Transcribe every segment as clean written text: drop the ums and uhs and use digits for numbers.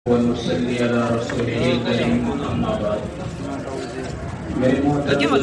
ونصلي على رسوله الكريم اما بعد میرے محترم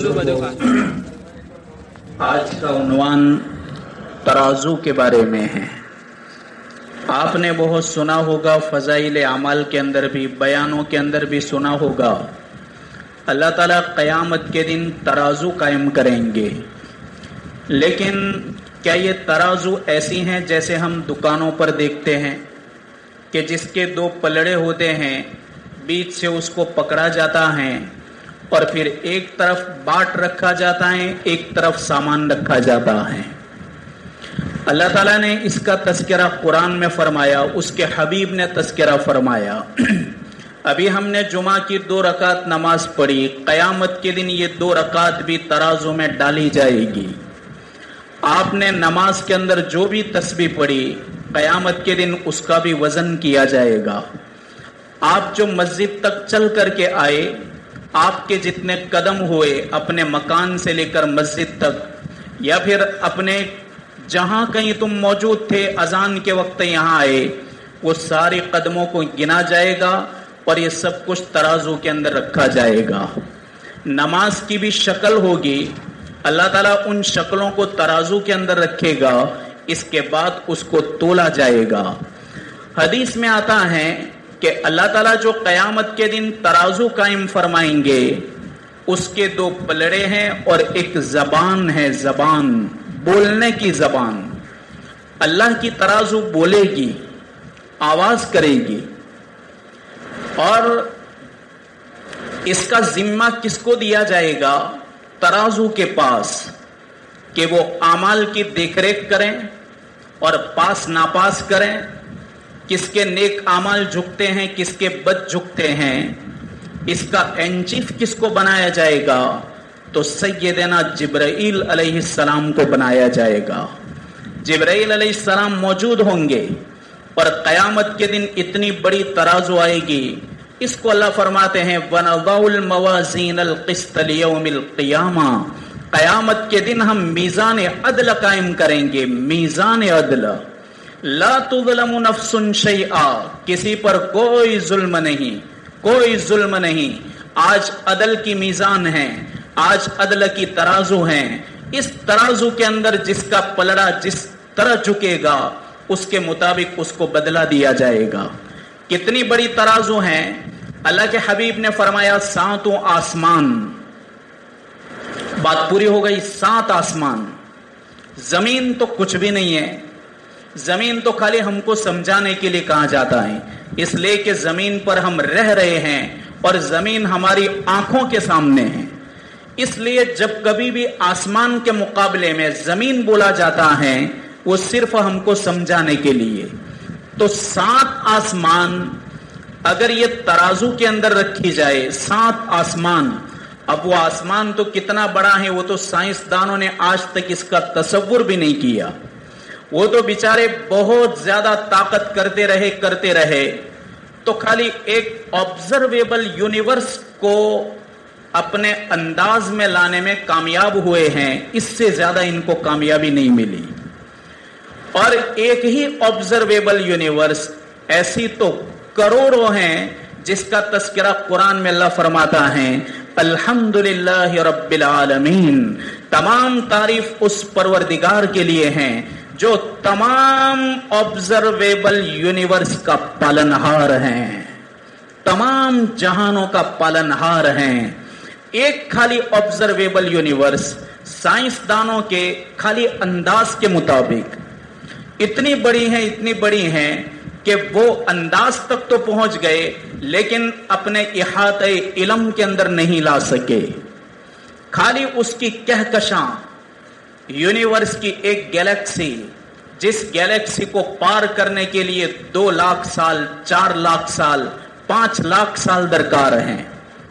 آج کا عنوان ترازو کے بارے میں ہے۔ آپ نے بہت سنا ہوگا، فضائل اعمال کے اندر بھی، بیانوں کے اندر بھی سنا ہوگا، اللہ تعالیٰ قیامت کے دن ترازو قائم کریں گے۔ لیکن کیا یہ ترازو ایسی ہیں جیسے ہم دکانوں پر دیکھتے ہیں کہ جس کے دو پلڑے ہوتے ہیں، بیچ سے اس کو پکڑا جاتا ہے اور پھر ایک طرف باٹ رکھا جاتا ہے، ایک طرف سامان رکھا جاتا ہے؟ اللہ تعالیٰ نے اس کا تذکرہ قرآن میں فرمایا، اس کے حبیب نے تذکرہ فرمایا۔ ابھی ہم نے جمعہ کی 2 رکعت نماز پڑھی، قیامت کے دن یہ 2 رکعت بھی ترازو میں ڈالی جائے گی۔ آپ نے نماز کے اندر جو بھی تسبیح پڑھی، قیامت کے دن اس کا بھی وزن کیا جائے گا۔ آپ جو مسجد تک چل کر کے آئے، آپ کے جتنے قدم ہوئے اپنے مکان سے لے کر مسجد تک، یا پھر اپنے جہاں کہیں تم موجود تھے اذان کے وقت یہاں آئے، وہ سارے قدموں کو گنا جائے گا اور یہ سب کچھ ترازو کے اندر رکھا جائے گا۔ نماز کی بھی شکل ہوگی، اللہ تعالیٰ ان شکلوں کو ترازو کے اندر رکھے گا، اس کے بعد اس کو تولا جائے گا۔ حدیث میں آتا ہے کہ اللہ تعالیٰ جو قیامت کے دن ترازو قائم فرمائیں گے، اس کے 2 پلڑے ہیں اور ایک زبان ہے، زبان، بولنے کی زبان۔ اللہ کی ترازو بولے گی، آواز کرے گی، اور اس کا ذمہ کس کو دیا جائے گا؟ ترازو کے پاس، کہ وہ اعمال کی دیکھ ریکھ کریں اور پاس ناپاس کریں، کس کے نیک اعمال جھکتے ہیں، کس کے بد جھکتے ہیں۔ اس کا انچیف کس کو بنایا جائے گا؟ تو سیدنا جبرائیل علیہ السلام کو بنایا جائے گا۔ جبرائیل علیہ السلام موجود ہوں گے اور قیامت کے دن اتنی بڑی ترازو آئے گی، اس کو اللہ فرماتے ہیں وَنَضَعُ الْمَوَازِينَ الْقِسْطَ لِيَوْمِ الْقِيَامَةِ، قیامت کے دن ہم میزان عدل قائم کریں گے، میزان عدل۔ لا تظلم نفس شیئا، کسی پر کوئی ظلم نہیں، کوئی ظلم نہیں۔ آج عدل کی میزان ہے، آج عدل کی ترازو ہے۔ اس ترازو کے اندر جس کا پلڑا جس طرح جھکے گا، اس کے مطابق اس کو بدلہ دیا جائے گا۔ کتنی بڑی ترازو ہے؟ اللہ کے حبیب نے فرمایا 7 آسمان، بات پوری ہو گئی۔ 7 آسمان، زمین تو کچھ بھی نہیں ہے، زمین تو خالی ہم کو سمجھانے کے لیے کہا جاتا ہے، اس لیے کہ زمین پر ہم رہ رہے ہیں اور زمین ہماری آنکھوں کے سامنے ہے۔ اس لیے جب کبھی بھی آسمان کے مقابلے میں زمین بولا جاتا ہے، وہ صرف ہم کو سمجھانے کے لیے۔ تو 7 آسمان اگر یہ ترازو کے اندر رکھی جائے، 7 آسمان، اب وہ آسمان تو کتنا بڑا ہے وہ تو سائنسدانوں نے آج تک اس کا تصور بھی نہیں کیا۔ وہ تو بیچارے بہت زیادہ طاقت کرتے رہے تو خالی ایک آبزرویبل یونیورس کو اپنے انداز میں لانے میں کامیاب ہوئے ہیں، اس سے زیادہ ان کو کامیابی نہیں ملی۔ اور ایک ہی آبزرویبل یونیورس، ایسی تو کروڑوں ہیں جس کا تذکرہ قرآن میں اللہ فرماتا ہے الحمدللہ رب العالمین، تمام تعریف اس پروردگار کے لیے ہیں جو تمام آبزرویبل یونیورس کا پالنہار ہیں، تمام جہانوں کا پالنہار ہیں۔ ایک خالی آبزرویبل یونیورس سائنسدانوں کے خالی انداز کے مطابق اتنی بڑی ہیں کہ وہ انداز تک تو پہنچ گئے لیکن اپنے احاطہ علم کے اندر نہیں لا سکے۔ خالی اس کی کہکشاں، یونیورس کی ایک گیلیکسی، جس گیلیکسی کو پار کرنے کے لیے 2 لاکھ سال، 4 لاکھ سال، 5 لاکھ سال درکار ہیں،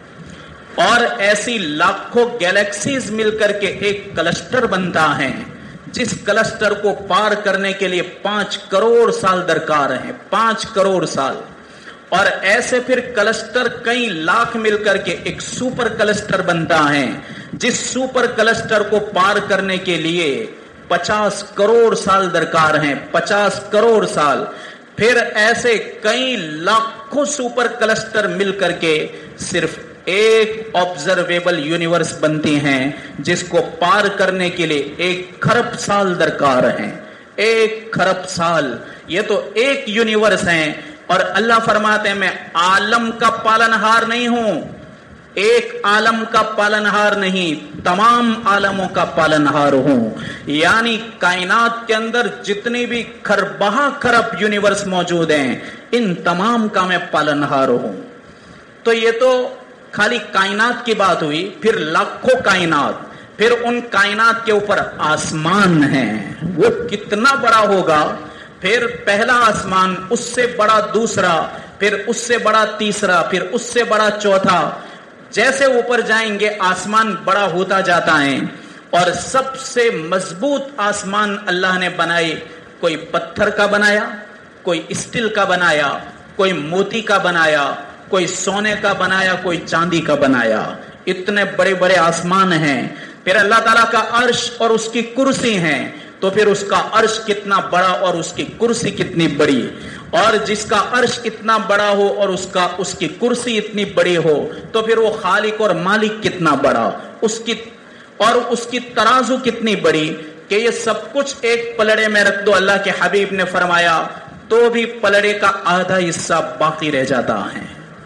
اور ایسی لاکھوں گیلیکسیز مل کر کے ایک کلسٹر بنتا ہے، جس کلسٹر کو پار کرنے کے لیے 5 کروڑ سال درکار ہیں، 5 کروڑ سال۔ اور ایسے پھر کلسٹر کئی لاکھ مل کر کے ایک سپر کلسٹر بنتا ہے، جس سپر کلسٹر کو پار کرنے کے لیے 50 کروڑ سال درکار ہیں، 50 کروڑ سال۔ پھر ایسے کئی لاکھوں سپر کلسٹر مل کر کے صرف ایک آبزرویبل یونیورس بنتی ہیں، جس کو پار کرنے کے لیے 1 کھرب سال درکار ہیں۔ 1 کھرب سال، یہ تو ایک یونیورس ہیں، اور اللہ فرماتے ہیں میں عالم کا پالنہار نہیں ہوں، ایک عالم کا پالنہار نہیں، تمام عالموں کا پالنہار ہوں۔ یعنی کائنات کے اندر جتنی بھی کھربہ کھرب یونیورس موجود ہیں، ان تمام کا میں پالنہار ہوں۔ تو یہ تو خالی کائنات کی بات ہوئی، پھر لاکھوں کائنات، پھر ان کائنات کے اوپر آسمان ہے، وہ کتنا بڑا ہوگا، پھر پہلا آسمان، اس سے بڑا دوسرا، پھر اس سے بڑا تیسرا، پھر اس سے بڑا چوتھا، جیسے اوپر جائیں گے آسمان بڑا ہوتا جاتا ہے۔ اور سب سے مضبوط آسمان اللہ نے بنائے، کوئی پتھر کا بنایا، کوئی اسٹیل کا بنایا، کوئی موتی کا بنایا، کوئی سونے کا بنایا، کوئی چاندی کا بنایا، اتنے بڑے بڑے آسمان ہیں۔ پھر اللہ تعالیٰ کا عرش اور اس کی کرسی ہیں، تو پھر اس کا عرش کتنا بڑا اور اس کی کرسی کتنی بڑی، اور جس کا عرش اتنا بڑا ہو اور اس کی کرسی اتنی بڑی ہو، تو پھر وہ خالق اور مالک کتنا بڑا، اس کی ترازو کتنی بڑی، کہ یہ سب کچھ ایک پلڑے میں رکھ دو، اللہ کے حبیب نے فرمایا تو بھی پلڑے کا آدھا حصہ باقی رہ جاتا ہے۔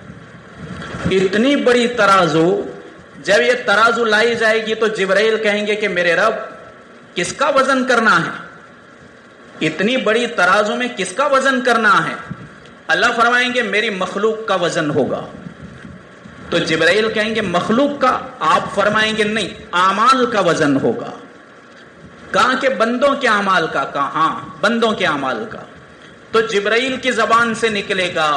اتنی بڑی ترازو، جب یہ ترازو لائی جائے گی تو جبرائیل کہیں گے کہ میرے رب کس کا وزن کرنا ہے، اتنی بڑی ترازو میں کس کا وزن کرنا ہے؟ اللہ فرمائیں گے میری مخلوق کا وزن ہوگا۔ تو جبرائیل کہیں گے مخلوق کا؟ آپ فرمائیں گے نہیں، اعمال کا وزن ہوگا۔ کہاں کہ بندوں کے اعمال کا؟ کہاں بندوں کے اعمال کا۔ تو جبرائیل کی زبان سے نکلے گا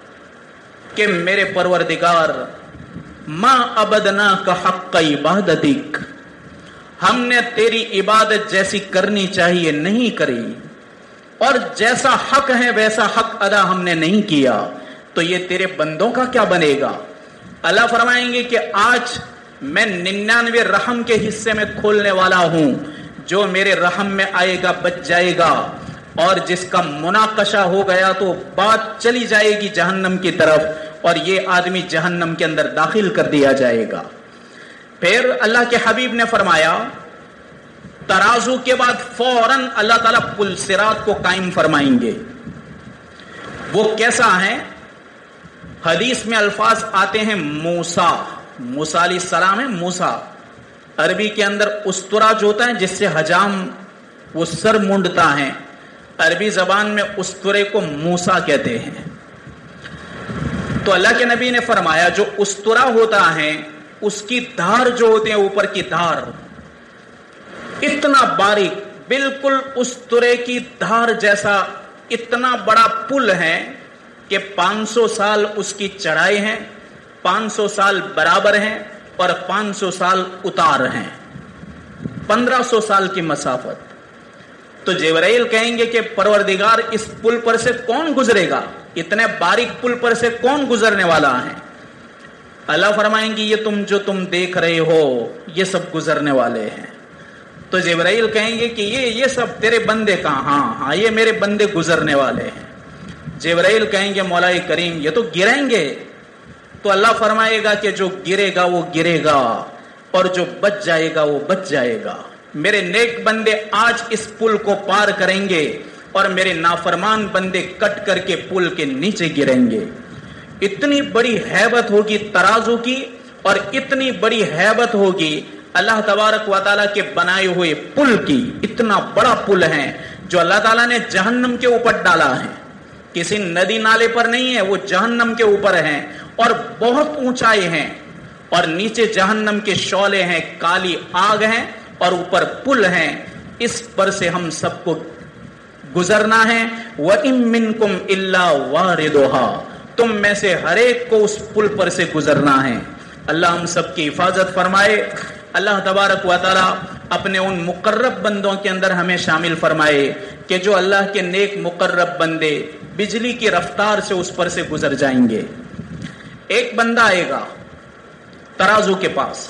کہ میرے پروردگار ما عبدناک حق عبادتک، ہم نے تیری عبادت جیسی کرنی چاہیے نہیں کری، اور جیسا حق ہے ویسا حق ادا ہم نے نہیں کیا، تو یہ تیرے بندوں کا کیا بنے گا؟ اللہ فرمائیں گے کہ آج میں 99 رحم کے حصے میں کھولنے والا ہوں، جو میرے رحم میں آئے گا بچ جائے گا، اور جس کا مناقشہ ہو گیا تو بات چلی جائے گی جہنم کی طرف، اور یہ آدمی جہنم کے اندر داخل کر دیا جائے گا۔ پھر اللہ کے حبیب نے فرمایا ترازو کے بعد فوراً اللہ تعالیٰ پل صراط کو قائم فرمائیں گے۔ وہ کیسا ہے؟ حدیث میں الفاظ آتے ہیں موسیٰ علیہ السلام ہے، موسیٰ عربی کے اندر استرا جو ہوتا ہے جس سے حجام وہ سر مونڈتا ہے، عربی زبان میں استرے کو موسیٰ کہتے ہیں۔ تو اللہ کے نبی نے فرمایا جو استرا ہوتا ہے اس کی دھار جو ہوتے ہیں، اوپر کی دھار اتنا باریک، بالکل استرے کی دھار جیسا اتنا بڑا پل ہے کہ 500 سال اس کی چڑھائی ہے، 500 سال برابر ہیں، اور 500 سال اتار ہیں، 1500 سال کی مسافت۔ تو جبرائیل کہیں گے کہ پروردگار اس پل پر سے کون گزرے گا، اتنے باریک پل پر سے کون گزرنے والا ہے؟ اللہ فرمائیں گے یہ تم دیکھ رہے ہو یہ سب گزرنے والے ہیں۔ تو جبرائیل کہیں گے کہ یہ سب تیرے بندے کا؟ ہاں یہ میرے بندے گزرنے والے ہیں۔ جبرائیل کہیں گے مولا کریم یہ تو گریں گے۔ تو اللہ فرمائے گا کہ جو گرے گا وہ گرے گا، اور جو بچ جائے گا وہ بچ جائے گا۔ میرے نیک بندے آج اس پل کو پار کریں گے، اور میرے نافرمان بندے کٹ کر کے پل کے نیچے گریں گے۔ اتنی بڑی ہیبت ہوگی ترازو کی، اور اتنی بڑی ہیبت ہوگی اللہ تبارک و تعالیٰ کے بنائے ہوئے پل کی۔ اتنا بڑا پل ہے جو اللہ تعالیٰ نے جہنم کے اوپر ڈالا ہے، کسی ندی نالے پر نہیں ہے، وہ جہنم کے اوپر ہیں، اور بہت اونچائی ہیں، اور نیچے جہنم کے شعلے ہیں، کالی آگ ہیں، اور اوپر پل ہیں۔ اس پر سے ہم سب کو گزرنا ہے۔ وَإِن مِّنكُمْ إِلَّا وَارِدُهَا، تم میں سے ہر ایک کو اس پل پر سے گزرنا ہے۔ اللہ ہم سب کی حفاظت فرمائے۔ اللہ تبارک و تعالی اپنے ان مقرب بندوں کے اندر ہمیں شامل فرمائے کہ جو اللہ کے نیک مقرب بندے بجلی کی رفتار سے اس پر سے گزر جائیں گے۔ ایک بندہ آئے گا ترازو کے پاس،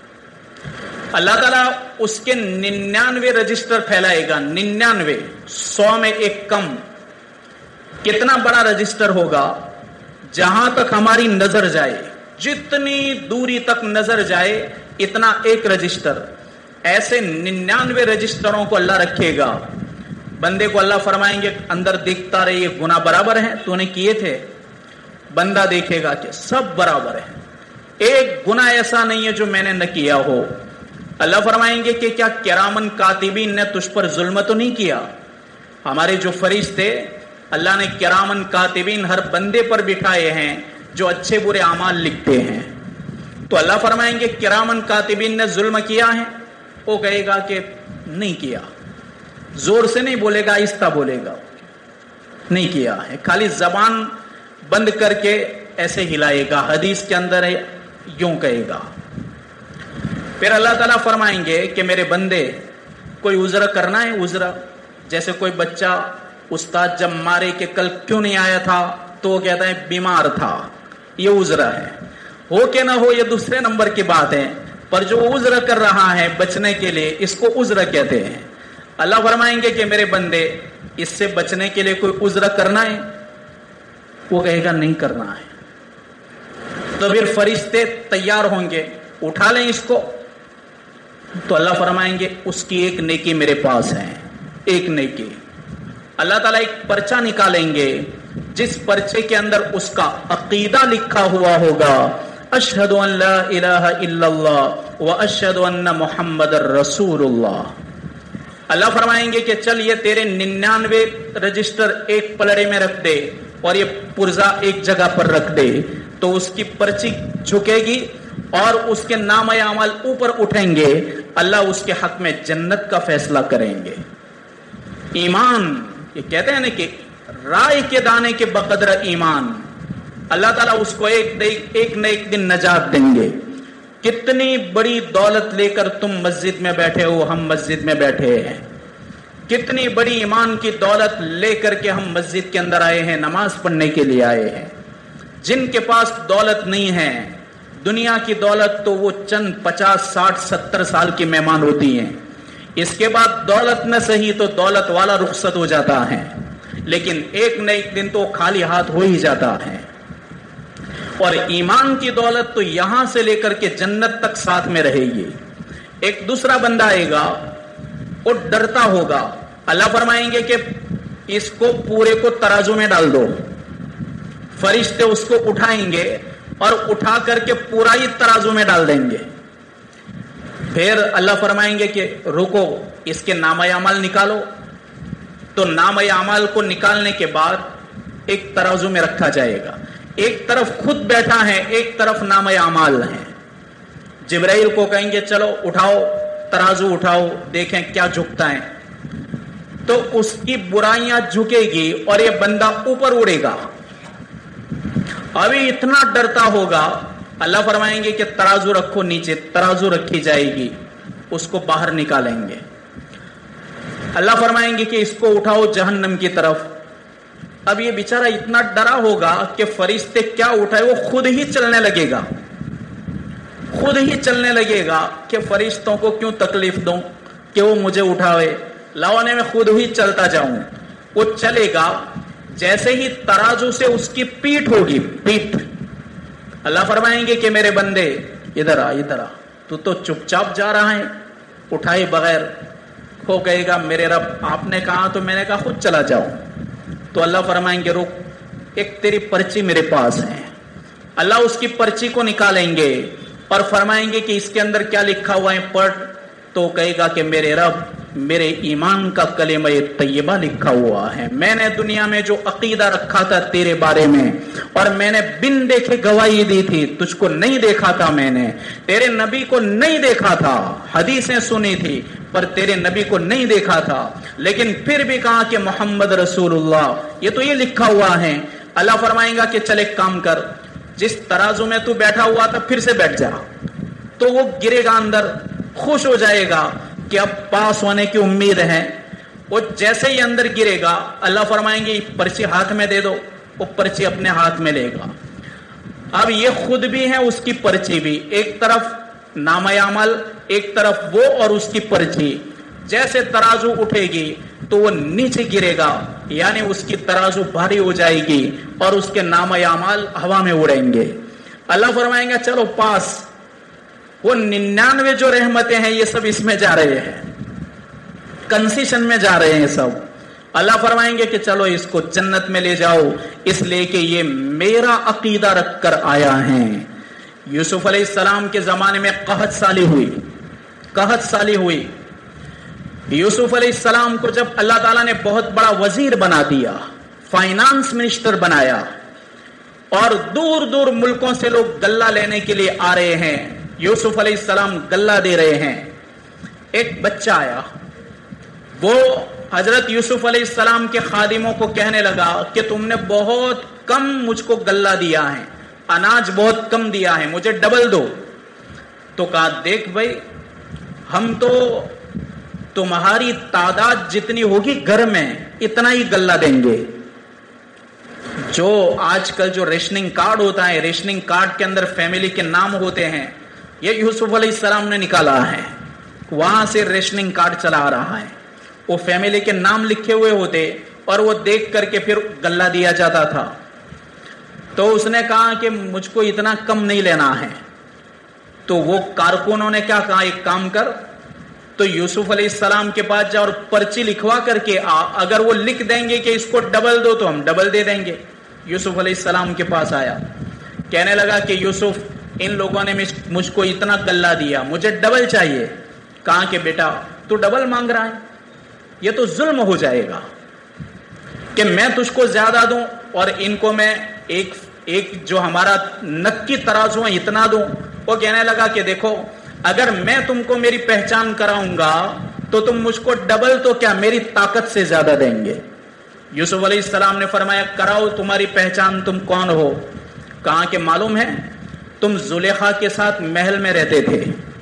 اللہ تعالیٰ اس کے 99 رجسٹر پھیلائے گا، 99، 100 میں ایک کم، کتنا بڑا رجسٹر ہوگا، جہاں تک ہماری نظر جائے، جتنی دوری تک نظر جائے اتنا ایک رجسٹر. ایسے 99 رجسٹروں کو اللہ رکھے گا. بندے کو اللہ فرمائیں گے اندر دیکھتا رہے یہ گناہ برابر ہیں تو نے کیے تھے. بندہ دیکھے گا کہ سب برابر ہے، ایک گناہ ایسا نہیں ہے جو میں نے نہ کیا ہو. اللہ فرمائیں گے کہ کیا کرامن کاتبین نے تجھ پر ظلم تو نہیں کیا؟ ہمارے جو فرشتے اللہ نے کرامن کاتبین ہر بندے پر بٹھائے ہیں جو اچھے برے اعمال لکھتے ہیں. تو اللہ فرمائیں گے کرامن کاتبین نے ظلم کیا ہے؟ وہ کہے گا کہ نہیں کیا. زور سے نہیں بولے گا، آہستہ بولے گا، نہیں کیا ہے. خالی زبان بند کر کے ایسے ہلائے گا. حدیث کے اندر ہے یوں کہے گا. پھر اللہ تعالیٰ فرمائیں گے کہ میرے بندے کوئی عذر کرنا ہے. عذر جیسے کوئی بچہ استاد جب مارے کہ کل کیوں نہیں آیا تھا تو وہ کہتا ہے بیمار تھا، یہ عذر ہے. ہو کہ نہ ہو یہ دوسرے نمبر کی بات ہے، پر جو عذر کر رہا ہے بچنے کے لیے اس کو عذر کہتے ہیں. اللہ فرمائیں گے کہ میرے بندے اس سے بچنے کے لیے کوئی عذر کرنا ہے؟ وہ کہے گا نہیں کرنا ہے. تو پھر فرشتے تیار ہوں گے، اٹھا لیں اس کو. تو اللہ فرمائیں گے اس کی ایک نیکی میرے پاس ہے، ایک نیکی. اللہ تعالیٰ ایک پرچہ نکالیں گے جس پرچے کے اندر اس کا عقیدہ لکھا ہوا ہوگا، اشہد ان لا الہ الا اللہ و اشہد ان محمد رسول اللہ. اللہ فرمائیں گے کہ چل یہ تیرے 99 رجسٹر ایک پلڑے میں رکھ دے اور یہ پرزا ایک جگہ پر رکھ دے. تو اس کی پرچی جھکے گی اور اس کے نام اعمال اوپر اٹھیں گے. اللہ اس کے حق میں جنت کا فیصلہ کریں گے. ایمان یہ کہتے ہیں نا کہ رائے کے دانے کے بقدر ایمان. اللہ تعالیٰ اس کو ایک نہ ایک دن نجات دیں گے. کتنی بڑی دولت لے کر تم مسجد میں بیٹھے ہو، ہم مسجد میں بیٹھے ہیں. کتنی بڑی ایمان کی دولت لے کر کے ہم مسجد کے اندر آئے ہیں، نماز پڑھنے کے لیے آئے ہیں. جن کے پاس دولت نہیں ہے، دنیا کی دولت تو وہ چند 50 60 70 سال کی مہمان ہوتی ہیں. اس کے بعد دولت نہ صحیح تو دولت والا رخصت ہو جاتا ہے، لیکن ایک نہ ایک دن تو خالی ہاتھ ہو ہی جاتا ہے. اور ایمان کی دولت تو یہاں سے لے کر کے جنت تک ساتھ میں رہے گی. ایک دوسرا بندہ آئے گا، وہ ڈرتا ہوگا. اللہ فرمائیں گے کہ اس کو پورے کو ترازو میں ڈال دو. فرشتے اس کو اٹھائیں گے اور اٹھا کر کے پورا ہی ترازو میں ڈال دیں گے. پھر اللہ فرمائیں گے کہ رکو، اس کے نام اعمال نکالو. تو نام اعمال کو نکالنے کے بعد ایک ترازو میں رکھا جائے گا. ایک طرف خود بیٹھا ہے، ایک طرف نام اعمال ہے. جبرائیل کو کہیں گے چلو اٹھاؤ ترازو، اٹھاؤ دیکھیں کیا جھکتا ہے. تو اس کی برائیاں جھکے گی اور یہ بندہ اوپر اڑے گا. ابھی اتنا ڈرتا ہوگا. اللہ فرمائیں گے کہ ترازو رکھو نیچے. ترازو رکھی جائے گی، اس کو باہر نکالیں گے. اللہ فرمائیں گے کہ اس کو اٹھاؤ جہنم کی طرف. اب یہ بیچارہ اتنا ڈرا ہوگا کہ فرشتے کیا اٹھائے، وہ خود ہی چلنے لگے گا. خود ہی چلنے لگے گا کہ فرشتوں کو کیوں تکلیف دوں کہ وہ مجھے اٹھاوے، لاؤنے میں خود ہی چلتا جاؤں. وہ چلے گا. جیسے ہی ترازو سے اس کی پیٹھ ہوگی، پیٹھ، اللہ فرمائیں گے کہ میرے بندے ادھر آ، ادھر آ. تو چپ چاپ جا رہا ہے اٹھائے بغیر. وہ کہے گا میرے رب آپ نے کہا تو میں نے کہا خود چلا جاؤں. تو اللہ فرمائیں گے رک، ایک تیری پرچی میرے پاس ہے. اللہ اس کی پرچی کو نکالیں گے اور فرمائیں گے کہ اس کے اندر کیا لکھا ہوا ہے پڑھ. تو کہے گا کہ میرے رب میرے ایمان کا کلمہ طیبہ لکھا ہوا ہے. میں نے دنیا میں جو عقیدہ رکھا تھا تیرے بارے میں، اور میں نے بن دیکھے گواہی دی تھی. تجھ کو نہیں دیکھا تھا میں نے، تیرے نبی کو نہیں دیکھا تھا، حدیثیں سنی تھی پر تیرے نبی کو نہیں دیکھا تھا. لیکن پھر بھی کہا کہ محمد رسول اللہ، یہ تو یہ لکھا ہوا ہے. اللہ فرمائیں گا کہ چل ایک کام کر، جس ترازو میں تو بیٹھا ہوا تھا پھر سے بیٹھ جا. تو وہ گرے گا اندر، خوش ہو جائے گا کہ اب پاس ہونے کی امید ہے. وہ جیسے ہی اندر گرے گا اللہ فرمائیں گے پرچی ہاتھ میں دے دو. وہ پرچی اپنے ہاتھ میں لے گا. اب یہ خود بھی ہے، اس کی پرچی بھی. ایک طرف نام اعمال، ایک طرف وہ اور اس کی پرچی. جیسے ترازو اٹھے گی تو وہ نیچے گرے گا، یعنی اس کی ترازو بھاری ہو جائے گی اور اس کے نام اعمال ہوا میں اڑیں گے. اللہ فرمائیں گے چلو پاس. وہ 99 جو رحمتیں ہیں یہ سب اس میں جا رہے ہیں، کنسیشن میں جا رہے ہیں سب. اللہ فرمائیں گے کہ چلو اس کو جنت میں لے جاؤ، اس لیے کہ یہ میرا عقیدہ رکھ کر آیا ہے. یوسف علیہ السلام کے زمانے میں قحط سالی ہوئی. یوسف علیہ السلام کو جب اللہ تعالیٰ نے بہت بڑا وزیر بنا دیا، فائنانس منسٹر بنایا، اور دور دور ملکوں سے لوگ غلہ لینے کے لیے آ رہے ہیں، یوسف علیہ السلام غلہ دے رہے ہیں. ایک بچہ آیا، وہ حضرت یوسف علیہ السلام کے خادموں کو کہنے لگا کہ تم نے بہت کم مجھ کو غلہ دیا ہے، اناج بہت کم دیا ہے، مجھے ڈبل دو. تو کہا دیکھ بھائی، ہم تو تمہاری تعداد جتنی ہوگی گھر میں اتنا ہی غلہ دیں گے. جو آج کل جو ریشننگ کارڈ ہوتا ہے، ریشننگ کارڈ کے اندر فیملی کے نام ہوتے ہیں، یہ یوسف علیہ السلام نے نکالا ہے. وہاں سے ریشننگ کارڈ چلا آ رہا ہے، وہ فیملی کے نام لکھے ہوئے ہوتے اور وہ دیکھ کر کے پھر غلہ دیا جاتا تھا. تو اس نے کہا کہ مجھ کو اتنا کم نہیں لینا ہے. تو وہ کارکنوں نے کیا کہا، ایک کام کر، تو یوسف علیہ السلام کے پاس جا اور پرچی لکھوا کر کے آ، اگر وہ لکھ دیں گے کہ اس کو ڈبل دو تو ہم ڈبل دے دیں گے. یوسف علیہ السلام کے پاس آیا، کہنے لگا کہ یوسف، ان لوگوں نے مجھ کو اتنا غلہ دیا، مجھے ڈبل چاہیے. کہا کہ بیٹا تو ڈبل مانگ رہا ہے، یہ تو ظلم ہو جائے گا کہ میں تجھ کو زیادہ دوں اور ان کو میں ایک جو ہمارا نکی ترازو ہے اتنا دوں. وہ کہنے لگا کہ دیکھو، اگر میں تم کو میری پہچان کراؤں گا تو تم مجھ کو ڈبل تو کیا میری طاقت سے زیادہ دیں گے. یوسف علیہ السلام نے فرمایا کراؤ تمہاری پہچان، تم کون ہو. کہا کہ معلوم ہے تم زلیخا کے ساتھ محل میں رہتے تھے،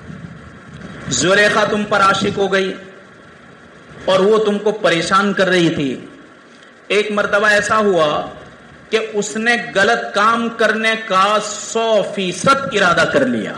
زلیخا تم پر عاشق ہو گئی اور وہ تم کو پریشان کر رہی تھی. ایک مرتبہ ایسا ہوا کہ اس نے غلط کام کرنے کا 100% ارادہ کر لیا،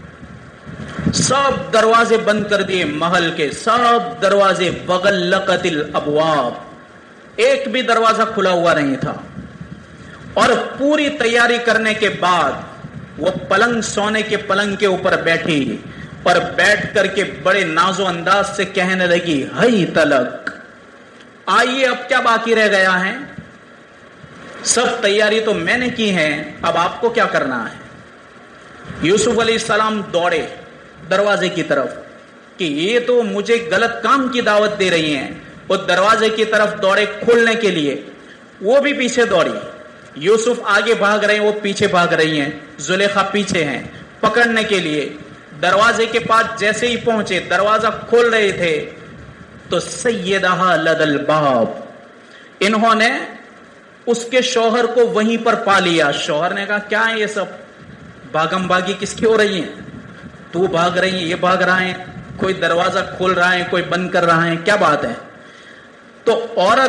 سب دروازے بند کر دیے، محل کے سب دروازے، وغلقت الابواب، ایک بھی دروازہ کھلا ہوا نہیں تھا. اور پوری تیاری کرنے کے بعد وہ پلنگ، سونے کے پلنگ کے اوپر بیٹھی اور بیٹھ کر کے بڑے ناز و انداز سے کہنے لگی ہئی تلک، آئیے اب کیا باقی رہ گیا ہے، سب تیاری تو میں نے کی ہے، اب آپ کو کیا کرنا ہے. یوسف علیہ السلام دوڑے دروازے کی طرف کہ یہ تو مجھے غلط کام کی دعوت دے رہی ہیں. وہ دروازے کی طرف دوڑے کھولنے کے لیے، وہ بھی پیچھے دوڑی. یوسف آگے بھاگ رہے ہیں، وہ پیچھے بھاگ رہی ہیں، زلیخا پیچھے ہیں پکڑنے کے لیے. دروازے کے پاس جیسے ہی پہنچے، دروازہ کھول رہے تھے تو سیدہا لد الباب، انہوں نے اس کے شوہر کو وہیں پر پا لیا. شوہر نے کہا کیا ہے یہ سب، بھاگم بھاگی کس کی ہو رہی ہیں، تو بھاگ رہی ہیں، یہ بھاگ رہا ہے، کوئی دروازہ کھول رہا ہے، کوئی بند کر رہا ہے، کیا بات ہے. تو عورت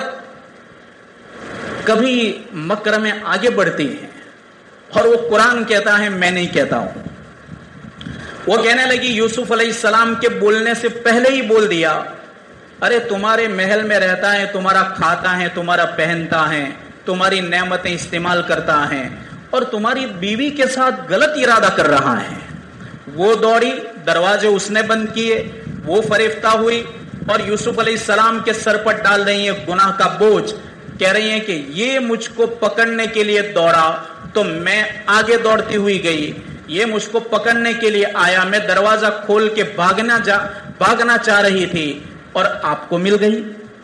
کبھی مکر میں آگے بڑھتی ہے اور وہ قرآن کہتا ہے میں نہیں کہتا ہوں. وہ کہنے لگی یوسف علیہ السلام کے بولنے سے پہلے ہی بول دیا، ارے تمہارے محل میں رہتا ہے، تمہارا کھاتا ہے، تمہارا پہنتا ہے، تمہاری نعمتیں استعمال کرتا ہے، اور تمہاری بیوی کے ساتھ غلط ارادہ کر رہا ہے. وہ دوڑی، دروازے اس نے بند کیے، وہ فریفتہ ہوئی اور یوسف علیہ السلام کے سر پر ڈال رہی ہیں گناہ کا بوجھ. کہہ رہی ہیں کہ یہ مجھ کو پکڑنے کے لیے دوڑا تو میں آگے دوڑتی ہوئی گئی، یہ مجھ کو پکڑنے کے لیے آیا، میں دروازہ کھول کے بھاگنا چاہ رہی تھی اور آپ کو مل گئی.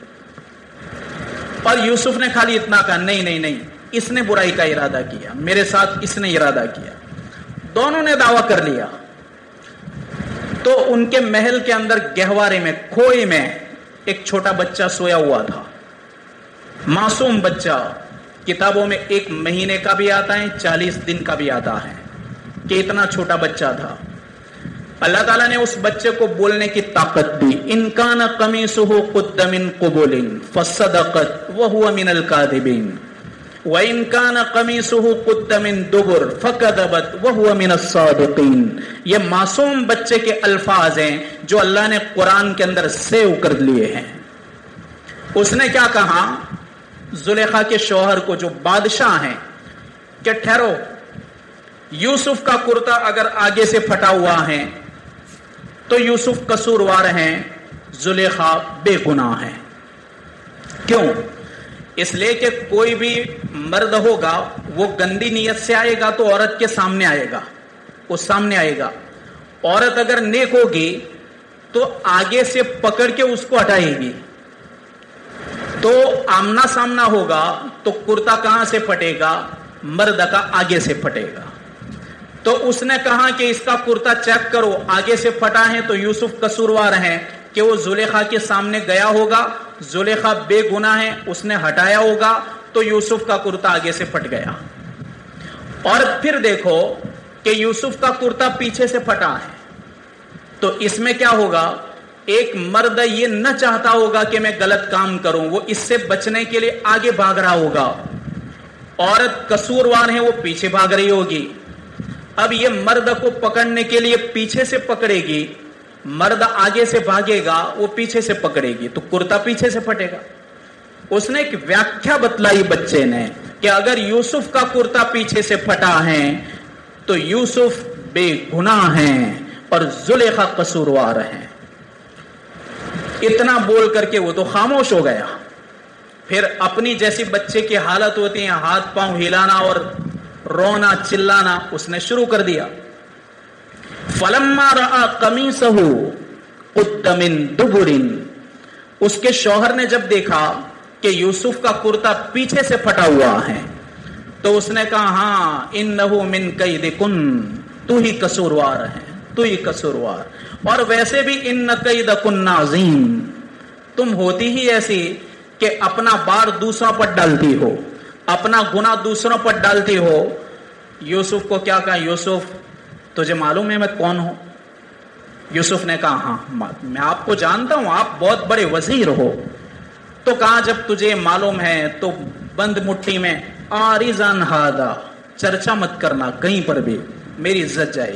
اور یوسف نے خالی اتنا کہا نہیں نہیں نہیں، اس نے برائی کا ارادہ کیا، میرے ساتھ اس نے ارادہ کیا. دونوں نے دعویٰ کر لیا. تو ان کے محل کے اندر گہوارے میں، کھوئے میں ایک چھوٹا بچہ سویا ہوا تھا، معصوم بچہ. کتابوں میں 1 مہینے کا بھی آتا ہے، 40 دن کا بھی آتا ہے کہ اتنا چھوٹا بچہ تھا. اللہ تعالیٰ نے اس بچے کو بولنے کی طاقت دی. ان کان قمیصہ قد من قبل فصدقت وهو من الكاذبین وَإِن كَانَ قَمِيصُهُ قُدَّ مِن دُبُرٍ فَكَذَبَتْ وَهُوَ مِنَ الصَّادِقِينَ. یہ معصوم بچے کے الفاظ ہیں جو اللہ نے قرآن کے اندر سیو کر لیے ہیں. اس نے کیا کہا زلیخا کے شوہر کو جو بادشاہ ہیں کہ ٹھہرو، یوسف کا کرتا اگر آگے سے پھٹا ہوا ہے تو یوسف قصوروار ہیں، زلیخا بے گناہ ہے۔ کیوں؟ اس لیے کہ کوئی بھی مرد ہوگا وہ گندی نیت سے آئے گا تو عورت کے سامنے آئے گا، وہ سامنے آئے گا۔ عورت اگر نیک ہوگی تو آگے سے پکڑ کے اس کو ہٹائے گی، تو آمنا سامنا ہوگا تو کرتا کہاں سے پھٹے گا؟ مرد کا آگے سے پھٹے گا۔ تو اس نے کہا کہ اس کا کرتا چیک کرو، آگے سے پھٹا ہے تو یوسف قصوروار ہیں کہ وہ زلیخا کے سامنے گیا ہوگا، زلیخا بے گناہ ہے، اس نے ہٹایا ہوگا تو یوسف کا کرتا آگے سے پھٹ گیا۔ اور پھر دیکھو کہ یوسف کا کرتا پیچھے سے پھٹا ہے، تو اس میں کیا ہوگا؟ ایک مرد یہ نہ چاہتا ہوگا کہ میں غلط کام کروں، وہ اس سے بچنے کے لیے آگے بھاگ رہا ہوگا۔ عورت قصوروار ہے، وہ پیچھے بھاگ رہی ہوگی۔ اب یہ مرد کو پکڑنے کے لیے پیچھے سے پکڑے گی، مرد آگے سے بھاگے گا، وہ پیچھے سے پکڑے گی تو کرتا پیچھے سے پھٹے گا۔ اس نے ایک ویاخیا بتلائی بچے نے کہ اگر یوسف کا کرتا پیچھے سے پھٹا ہے تو یوسف بے گناہ ہیں اور زلیخا قصوروار ہیں۔ اتنا بول کر کے وہ تو خاموش ہو گیا۔ پھر اپنی جیسی بچے کی حالت ہوتی ہے، ہاتھ پاؤں ہلانا اور رونا چلانا، اس نے شروع کر دیا۔ فلما رأى قمیصه قد من دبر، اس کے شوہر نے جب دیکھا کہ یوسف کا کرتا پیچھے سے پھٹا ہوا ہے تو اس نے کہا ہاں انہ من کیدکن، تو ہی قصوروار ہے، تو ہی قصوروار، اور ویسے بھی ان کیدکن عظیم، تم ہوتی ہی ایسی کہ اپنا بار دوسروں پر ڈالتی ہو، اپنا گناہ دوسروں پر ڈالتی ہو۔ یوسف کو کیا کہا؟ یوسف تجھے معلوم ہے میں کون ہوں؟ یوسف نے کہا ہاں میں آپ کو جانتا ہوں، آپ بہت بڑے وزیر ہو۔ تو کہا جب تجھے معلوم ہے تو بند مٹھی میں آرزان ہادا، چرچا مت کرنا کہیں پر بھی، میری عزت جائے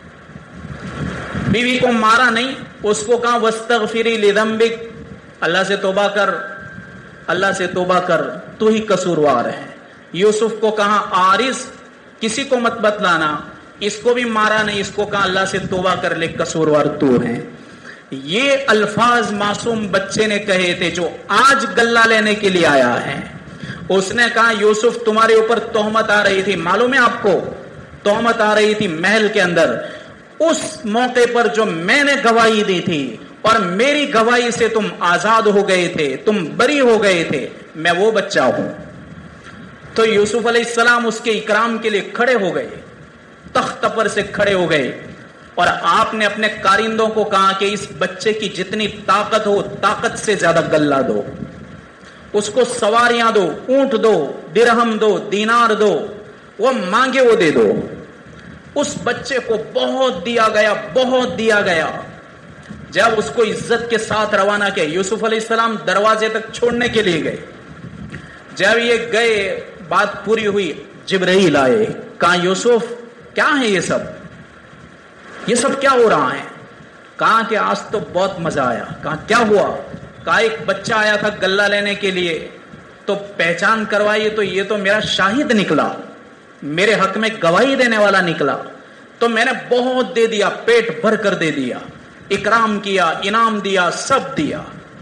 گی۔ بیوی کو مارا نہیں، اس کو کہا واستغفری لذنبک، اللہ سے توبہ کر، اللہ سے توبہ کر، تو ہی قصوروار ہے۔ یوسف کو کہا عارض، کسی کو مت بتلانا، اس کو بھی مارا نہیں، اس کو کہا اللہ سے توبہ کر لے، قصوروار تو ہے۔ یہ الفاظ معصوم بچے نے کہے تھے جو آج گلہ لینے کے لیے آیا ہے۔ اس نے کہا یوسف تمہارے اوپر تہمت آ رہی تھی، معلوم ہے آپ کو تہمت آ رہی تھی محل کے اندر، اس موقع پر جو میں نے گواہی دی تھی اور میری گواہی سے تم آزاد ہو گئے تھے، تم بری ہو گئے تھے، میں وہ بچہ ہوں۔ تو یوسف علیہ السلام اس کے اکرام کے لیے کھڑے ہو گئے، تخت پر سے کھڑے ہو گئے، اور آپ نے اپنے کارندوں کو کہا کہ اس بچے کی جتنی طاقت ہو طاقت سے زیادہ غلہ دو، اس کو سواریاں دو، اونٹ دو، درہم دو، دینار دو، وہ مانگے وہ دے دو۔ اس بچے کو بہت دیا گیا، بہت دیا گیا۔ جب اس کو عزت کے ساتھ روانہ کیا، یوسف علیہ السلام دروازے تک چھوڑنے کے لیے گئے۔ جب یہ گئے، بات پوری ہوئی، جبرائیل آئے، کہا یوسف کیا ہے یہ سب کیا ہو رہا ہے؟ کہا کہ آج تو بہت مزہ آیا۔ کہا کیا ہوا؟ کہا ایک بچہ آیا تھا غلہ لینے کے لیے، تو پہچان کروائیے تو یہ تو میرا شاہد نکلا، میرے حق میں گواہی دینے والا نکلا، تو میں نے بہت دے دیا، پیٹ بھر کر دے دیا، اکرام کیا، انعام دیا، سب دیا۔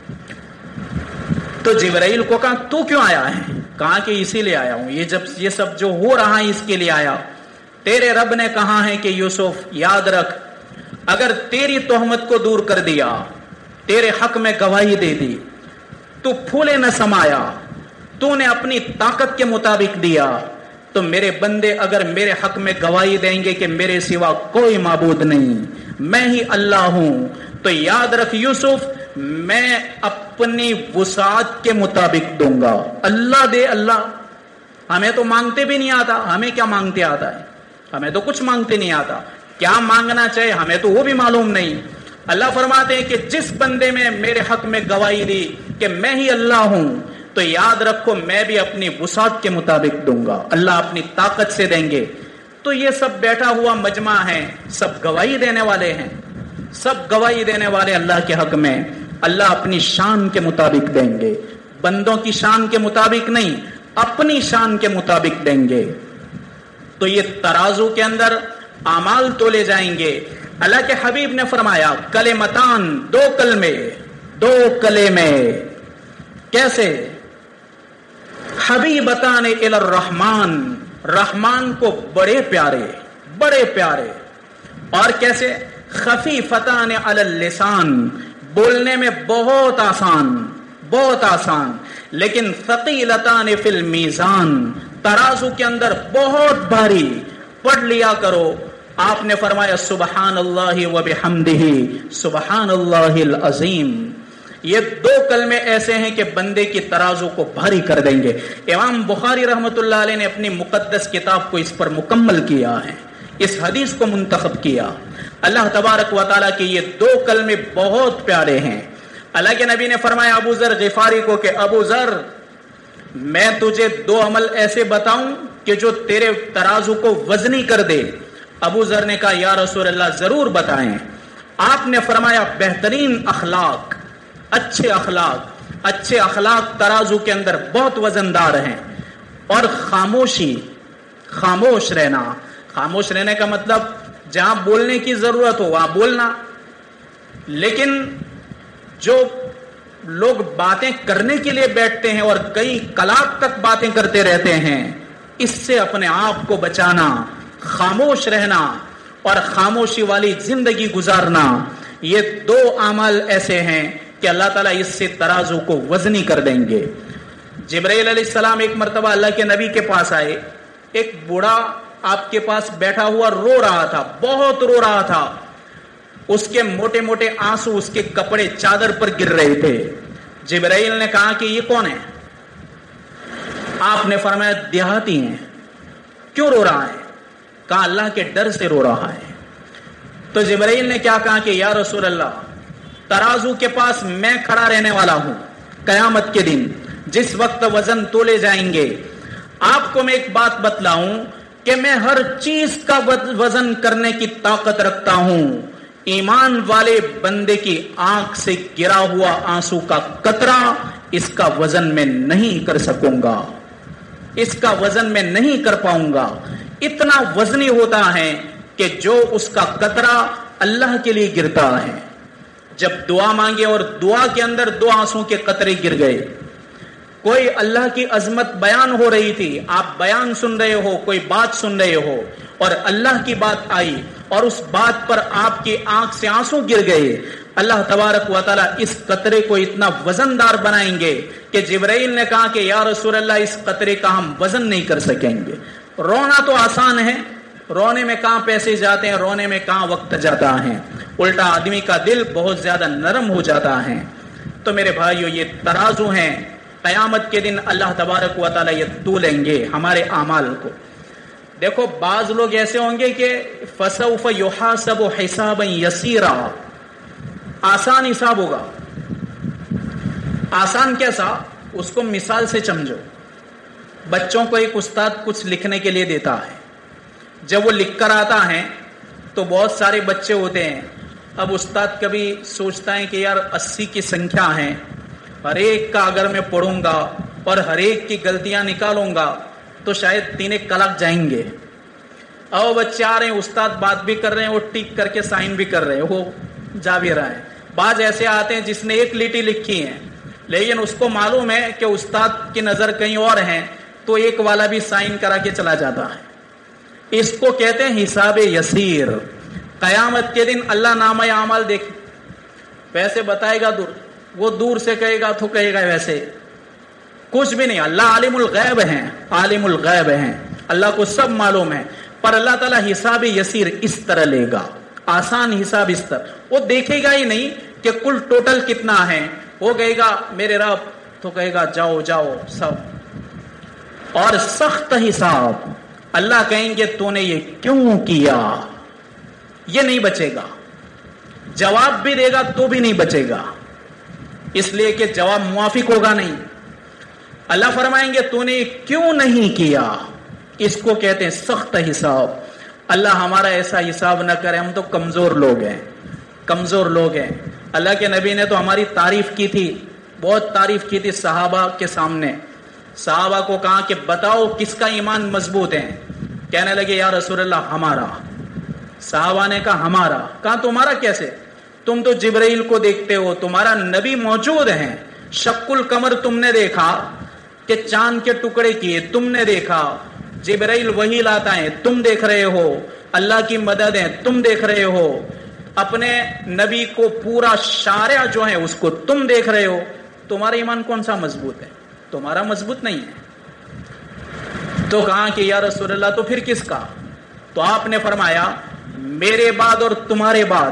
تو جبرائیل کو کہا تو کیوں آیا ہے؟ کہا کہ اسی لیے آیا ہوں، یہ سب جو ہو رہا ہے اس کے لیے آیا۔ تیرے رب نے کہا ہے کہ یوسف یاد رکھ، اگر تیری تہمت کو دور کر دیا، تیرے حق میں گواہی دے دی، تو پھولے نہ سمایا، تو نے اپنی طاقت کے مطابق دیا، تو میرے بندے اگر میرے حق میں گواہی دیں گے کہ میرے سوا کوئی معبود نہیں، میں ہی اللہ ہوں، تو یاد رکھ یوسف میں اپنی وسعت کے مطابق دوں گا۔ اللہ دے اللہ، ہمیں تو مانگتے بھی نہیں آتا، ہمیں کیا مانگتے آتا ہے؟ ہمیں تو کچھ مانگتے نہیں آتا، کیا مانگنا چاہیے ہمیں تو وہ بھی معلوم نہیں۔ اللہ فرماتے ہیں کہ جس بندے میں میرے حق میں گواہی دی کہ میں ہی اللہ ہوں، تو یاد رکھو میں بھی اپنی وسعت کے مطابق دوں گا، اللہ اپنی طاقت سے دیں گے۔ تو یہ سب بیٹھا ہوا مجمع ہے، سب گواہی دینے والے ہیں، سب گواہی دینے والے اللہ کے حق میں، اللہ اپنی شان کے مطابق دیں گے۔ بندوں کی شان کے مطابق نہیں، اپنی شان کے مطابق دیں گے. تو یہ ترازو کے اندر اعمال تولے جائیں گے. اللہ کے حبیب نے فرمایا کلمتان، دو کلمے کیسے؟ حبیبتان الی الرحمن، رحمان کو بڑے پیارے. اور کیسے؟ خفیفتان علی اللسان، بولنے میں بہت آسان، لیکن ثقیلتان فی المیزان، ترازو کے اندر بہت بھاری. پڑھ لیا کرو. آپ نے فرمایا سبحان اللہ و بحمدہ سبحان اللہ العظیم. یہ 2 کلمے ایسے ہیں کہ بندے کی ترازو کو بھاری کر دیں گے. امام بخاری رحمۃ اللہ علیہ نے اپنی مقدس کتاب کو اس پر مکمل کیا ہے، اس حدیث کو منتخب کیا. اللہ تبارک و تعالیٰ کے یہ 2 کلمے بہت پیارے ہیں. اللہ کے نبی نے فرمایا ابو ذر غفاری کو کہ ابو ذر، میں تجھے 2 عمل ایسے بتاؤں کہ جو تیرے ترازو کو وزنی کر دے. ابو ذر نے کہا یا رسول اللہ ضرور بتائیں. آپ نے فرمایا بہترین اخلاق، اچھے اخلاق ترازو کے اندر بہت وزندار ہیں. اور خاموش رہنے کا مطلب جہاں بولنے کی ضرورت ہو وہاں بولنا. لیکن جو لوگ باتیں کرنے کے لیے بیٹھتے ہیں اور کئی کلاک تک باتیں کرتے رہتے ہیں، اس سے اپنے آپ کو بچانا، خاموش رہنا اور خاموشی والی زندگی گزارنا. یہ 2 اعمال ایسے ہیں کہ اللہ تعالیٰ اس سے ترازو کو وزنی کر دیں گے. جبرائیل علیہ السلام ایک مرتبہ اللہ کے نبی کے پاس آئے. ایک بوڑھا آپ کے پاس بیٹھا ہوا رو رہا تھا، بہت رو رہا تھا. اس کے موٹے موٹے آنسو اس کے کپڑے چادر پر گر رہے تھے. جبرائیل نے کہا کہ یہ کون ہے؟ آپ نے فرمایا دیہاتی ہیں. کیوں رو رہا ہے؟ کہا اللہ کے ڈر سے رو رہا ہے. تو جبرائیل نے کیا کہا کہ یا رسول اللہ، ترازو کے پاس میں کھڑا رہنے والا ہوں قیامت کے دن، جس وقت وزن تولے جائیں گے. آپ کو میں ایک بات بتلاؤں کہ میں ہر چیز کا وزن کرنے کی طاقت رکھتا ہوں. ایمان والے بندے کی آنکھ سے گرا ہوا آنسو کا قطرہ اس کا وزن میں نہیں کر سکوں گا، اس کا وزن میں نہیں کر پاؤں گا. اتنا وزنی ہوتا ہے کہ جو اس کا قطرہ اللہ کے لیے گرتا ہے. جب دعا مانگے اور دعا کے اندر 2 آنسوں کے قطرے گر گئے. کوئی اللہ کی عظمت بیان ہو رہی تھی، آپ بیان سن رہے ہو، کوئی بات سن رہے ہو اور اللہ کی بات آئی اور اس بات پر آپ کی آنکھ سے آنسو گر گئے. اللہ تبارک و تعالیٰ اس قطرے کو اتنا وزندار بنائیں گے کہ جبرائیل نے کہا کہ یا رسول اللہ اس قطرے کا ہم وزن نہیں کر سکیں گے. رونا تو آسان ہے، رونے میں کہاں پیسے جاتے ہیں، رونے میں کہاں وقت جاتا ہے. الٹا آدمی کا دل بہت زیادہ نرم ہو جاتا ہے. تو میرے بھائیو، یہ ترازو ہیں. قیامت کے دن اللہ تبارک و تعالیٰ یہ تولیں گے ہمارے اعمال کو. دیکھو بعض لوگ ایسے ہوں گے کہ فسوف یحاسب حسابا یسیرا، آسان حساب ہوگا. آسان کیسا؟ اس کو مثال سے سمجھو. بچوں کو ایک استاد کچھ لکھنے کے لیے دیتا ہے. جب وہ لکھ کر آتا ہے تو بہت سارے بچے ہوتے ہیں. اب استاد کبھی سوچتا ہے کہ یار 80 کی سنکھیا ہے، ہر ایک کا اگر میں پڑھوں گا اور ہر ایک کی غلطیاں نکالوں گا تو شاید 3 کلاک جائیں گے. اب بچے آ رہے ہیں، استاد بات بھی کر رہے ہیں، وہ ٹک کر کے سائن بھی کر رہے ہیں، وہ جا بھی رہا ہے. بعض ایسے آتے ہیں جس نے 1 لیٹی لکھی ہے لیکن اس کو معلوم ہے کہ استاد کی نظر کہیں اور ہے تو 1 والا بھی سائن کرا کے چلا جاتا ہے. اس کو کہتے ہیں حساب یسیر. قیامت کے دن اللہ نامہ اعمال دیکھ ویسے بتائے گا، وہ دور سے کہے گا تو کہے گا ویسے کچھ بھی نہیں. اللہ عالم الغیب ہیں، عالم الغیب ہیں، اللہ کو سب معلوم ہے. پر اللہ تعالیٰ حساب یسیر اس طرح لے گا، آسان حساب اس طرح. وہ دیکھے گا ہی نہیں کہ کل ٹوٹل کتنا ہے. وہ کہے گا میرے رب، تو کہے گا جاؤ جاؤ سب. اور سخت حساب. اللہ کہیں گے تو نے یہ کیوں کیا؟ یہ نہیں بچے گا. جواب بھی دے گا تو بھی نہیں بچے گا، اس لیے کہ جواب موافق ہوگا نہیں. اللہ فرمائیں گے تو نے کیوں نہیں کیا؟ اس کو کہتے ہیں سخت حساب. اللہ ہمارا ایسا حساب نہ کرے، ہم تو کمزور لوگ ہیں، کمزور لوگ ہیں. اللہ کے نبی نے تو ہماری تعریف کی تھی بہت تعریف کی تھی صحابہ کے سامنے. صحابہ کو کہا کہ بتاؤ کس کا ایمان مضبوط ہے. کہنے لگے یا رسول اللہ ہمارا. صحابہ نے کہا ہمارا. کہا تمہارا کیسے؟ تم تو جبرائیل کو دیکھتے ہو, تمہارا نبی موجود ہیں, شق القمر تم نے دیکھا کہ چاند کے ٹکڑے کیے, تم نے دیکھا, جبرائیل وحی لاتا ہے تم دیکھ رہے ہو, اللہ کی مدد ہے تم دیکھ رہے ہو, اپنے نبی کو پورا شارع جو ہے اس کو تم دیکھ رہے ہو, تمہارا ایمان کون سا مضبوط ہے؟ تمہارا مضبوط نہیں ہے. تو کہا کہ یا رسول اللہ تو پھر کس کا؟ تو آپ نے فرمایا میرے بعد اور تمہارے بعد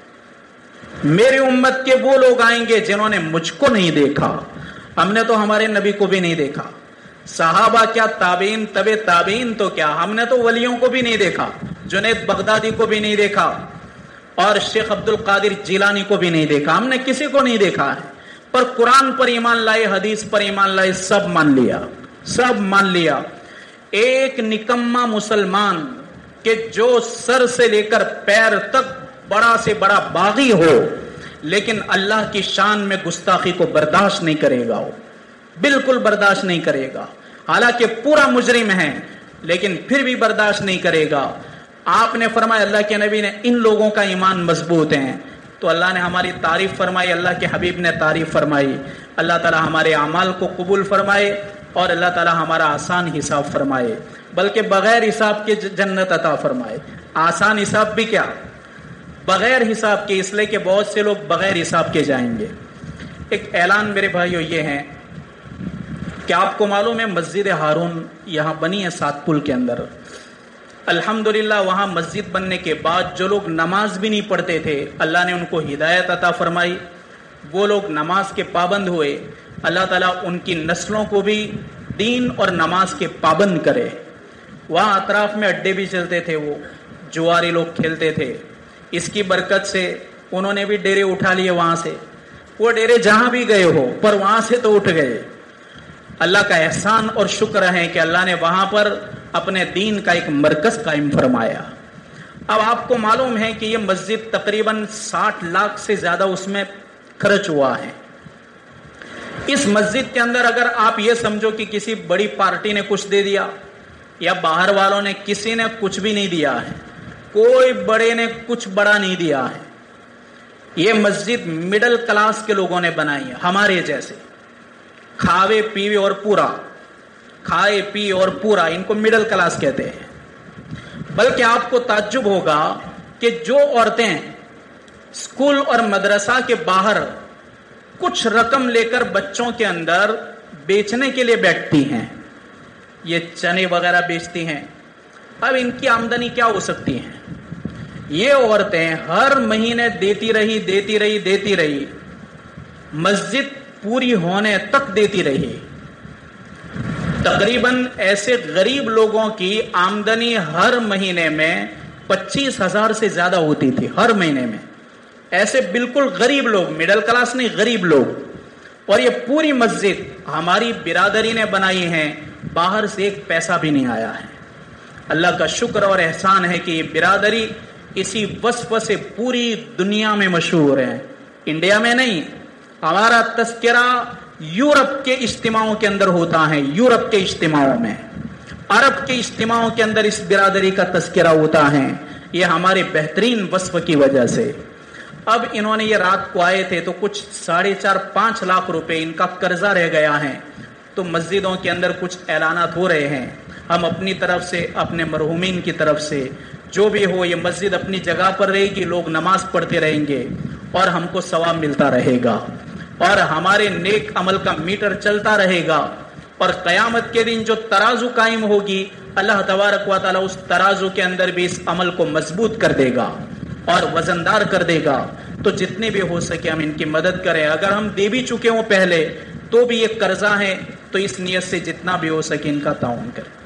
میری امت کے وہ لوگ آئیں گے جنہوں نے مجھ کو نہیں دیکھا. ہم نے تو ہمارے نبی کو بھی نہیں دیکھا. صحابہ کیا, تابعین, تبع تابعین تو کیا, ہم نے تو ولیوں کو بھی نہیں دیکھا, جنید بغدادی کو بھی نہیں دیکھا اور شیخ عبد القادر جیلانی کو بھی نہیں دیکھا, ہم نے کسی کو نہیں دیکھا ہے. پر قرآن پر ایمان لائے, حدیث پر ایمان لائے, سب مان لیا, سب مان لیا. ایک نکما مسلمان کہ جو سر سے لے کر پیر تک بڑا سے بڑا باغی ہو لیکن اللہ کی شان میں گستاخی کو برداشت نہیں کرے گا, وہ بالکل برداشت نہیں کرے گا, حالانکہ پورا مجرم ہے لیکن پھر بھی برداشت نہیں کرے گا. آپ نے فرمایا, اللہ کے نبی نے, ان لوگوں کا ایمان مضبوط ہے. تو اللہ نے ہماری تعریف فرمائی, اللہ کے حبیب نے تعریف فرمائی. اللہ تعالی ہمارے اعمال کو قبول فرمائے اور اللہ تعالی ہمارا آسان حساب فرمائے, بلکہ بغیر حساب کے جنت عطا فرمائے. آسان حساب بھی کیا, بغیر حساب کے, اس لیے کہ بہت سے لوگ بغیر حساب کے جائیں گے. ایک اعلان میرے بھائیو یہ ہے کہ آپ کو معلوم ہے مسجد ہارون یہاں بنی ہے سات پل کے اندر. الحمدللہ وہاں مسجد بننے کے بعد جو لوگ نماز بھی نہیں پڑھتے تھے اللہ نے ان کو ہدایت عطا فرمائی, وہ لوگ نماز کے پابند ہوئے. اللہ تعالیٰ ان کی نسلوں کو بھی دین اور نماز کے پابند کرے. وہاں اطراف میں اڈے بھی چلتے تھے, وہ جواری لوگ کھیلتے تھے. اس کی برکت سے انہوں نے بھی ڈیرے اٹھا لیے وہاں سے. وہ ڈیرے جہاں بھی گئے ہو پر وہاں سے تو اٹھ گئے. اللہ کا احسان اور شکر ہے کہ اللہ نے وہاں پر اپنے دین کا ایک مرکز قائم فرمایا. اب آپ کو معلوم ہے کہ یہ مسجد تقریباً 60 لاکھ سے زیادہ اس میں خرچ ہوا ہے. اس مسجد کے اندر اگر آپ یہ سمجھو کہ کسی بڑی پارٹی نے کچھ دے دیا یا باہر والوں نے, کسی نے کچھ بھی نہیں دیا ہے, کوئی بڑے نے کچھ بڑا نہیں دیا ہے. یہ مسجد مڈل کلاس کے لوگوں نے بنائی ہے, ہمارے جیسے کھاوے پیوے اور پورا, کھائے پی اور پورا, ان کو مڈل کلاس کہتے ہیں. بلکہ آپ کو تعجب ہوگا کہ جو عورتیں اسکول اور مدرسہ کے باہر کچھ رقم لے کر بچوں کے اندر بیچنے کے لیے بیٹھتی ہیں, یہ چنے وغیرہ بیچتی ہیں, اب ان کی آمدنی کیا ہو سکتی ہے؟ یہ عورتیں ہر مہینے دیتی رہی, مسجد پوری ہونے تک دیتی رہی. تقریباً ایسے غریب لوگوں کی آمدنی ہر مہینے میں 25,000 سے زیادہ ہوتی تھی ہر مہینے میں. ایسے بالکل غریب لوگ, مڈل کلاس نہیں, غریب لوگ. اور یہ پوری مسجد ہماری برادری نے بنائی ہے, باہر سے ایک پیسہ بھی نہیں آیا ہے. اللہ کا شکر اور احسان ہے کہ یہ برادری اسی وصف سے پوری دنیا میں مشہور ہے, انڈیا میں نہیں. ہمارا تذکرہ یورپ کے اجتماعوں کے اندر ہوتا ہے, یورپ کے اجتماعوں میں, عرب کے اجتماعوں کے اندر اس برادری کا تذکرہ ہوتا ہے. یہ ہمارے بہترین وصف کی وجہ سے. اب انہوں نے یہ رات کو آئے تھے تو کچھ 4.5-5 لاکھ روپے ان کا قرضہ رہ گیا ہے. تو مسجدوں کے اندر کچھ اعلانات ہو رہے ہیں. ہم اپنی طرف سے, اپنے مرحومین کی طرف سے, جو بھی ہو, یہ مسجد اپنی جگہ پر رہے گی, لوگ نماز پڑھتے رہیں گے اور ہم کو ثواب ملتا رہے گا اور ہمارے نیک عمل کا میٹر چلتا رہے گا. اور قیامت کے دن جو ترازو قائم ہوگی, اللہ تبارک و تعالی اس ترازو کے اندر بھی اس عمل کو مضبوط کر دے گا اور وزندار کر دے گا. تو جتنے بھی ہو سکے ہم ان کی مدد کریں. اگر ہم دے بھی چکے ہوں پہلے تو بھی یہ قرضہ ہے, تو اس نیت سے جتنا بھی ہو سکے ان کا تعاون کریں.